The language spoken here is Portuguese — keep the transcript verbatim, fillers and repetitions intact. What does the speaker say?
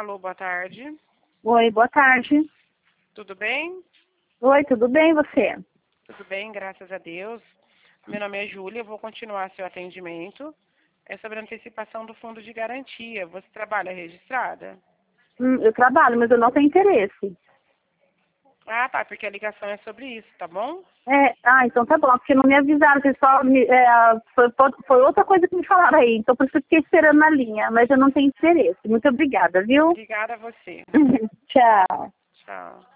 Alô, boa tarde. Oi, boa tarde. Tudo bem? Oi, tudo bem você? Tudo bem, graças a Deus. Meu nome é Júlia, eu vou continuar seu atendimento. É sobre a antecipação do fundo de garantia. Você trabalha registrada? Hum, eu trabalho, mas eu não tenho interesse. Ah, tá, porque a ligação é sobre isso, tá bom? É, ah, então tá bom, porque não me avisaram, vocês só me, é, foi, foi outra coisa que me falaram aí, então por isso eu fiquei esperando na linha, mas eu não tenho interesse. Muito obrigada, viu? Obrigada a você. Tchau. Tchau.